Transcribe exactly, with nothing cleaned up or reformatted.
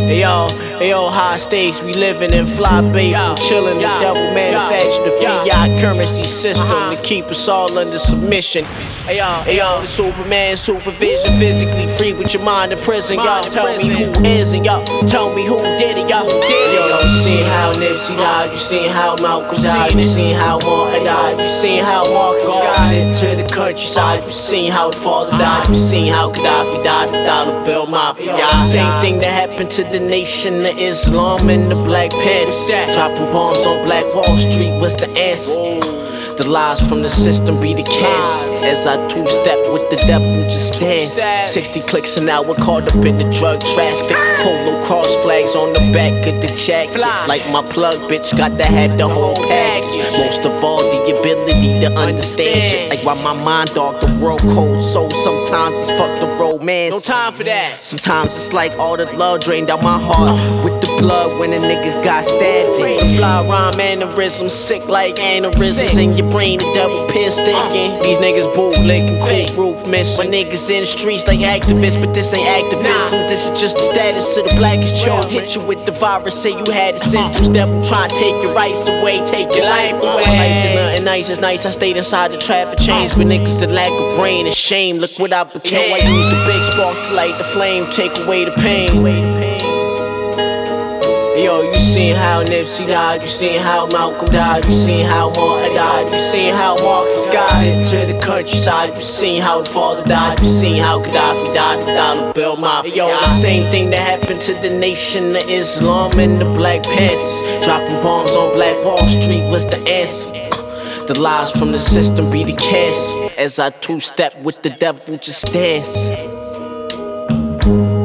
Hey yo, hey yo, high stakes, we living in fly bait, we chillin'. The devil manufactured the fiat currency system to keep us all under submission. Hey yo, hey yo, the Superman supervision, physically free with your mind in prison. Y'all tell me who is and y'all tell me who did it. Y'all, yo, you seen how Nipsey died, you seen how Malcolm died, you seen how Martin died, you seen how Marcus got into the countryside, you seen how his father died, you seen how Gaddafi died, the dollar bill mafia died. Same thing that happened to the nation of Islam and the Black Panthers. Dropping bombs on Black Wall Street was the answer. The lies from the system be the cancer. As I two-step with the devil, just dance. Sixty clicks an hour, caught up in the drug traffic. Polo cross flags on the back of the jacket. Like my plug, bitch, got to have the whole package. Most of all, the ability to understand shit. Like why my mind dog, the world cold. So sometimes it's fuck the romance. No time for that. Sometimes it's like all the love drained out my heart with the blood when a nigga got stabbed. Fly rhyme mannerisms, sick like aneurysms in your brain, the double pin sticking. These niggas bootlicking, cool roof miss. My niggas in the streets like activists, but this ain't activism. This is just the status of the blackest child. Hit you with the virus, say you had the symptoms. Devil try to take your rights away, take your life away. Life is nothing nice, it's nice. I stayed inside the traffic chains with niggas that lack of brain and shame. Look what I became. I used the big spark to light the flame, take away the pain. Yo, you seen how Nipsey died, you seen how Malcolm died, you seen how Martin died, you seen how Marcus got into the countryside, you seen how his father died, you seen how Gaddafi died, the dollar bill mafia. Yo, the same thing that happened to the nation of Islam and the Black Panthers. Dropping bombs on Black Wall Street was the answer. The lies from the system be the cancer. As I two-step with the devil, just dance.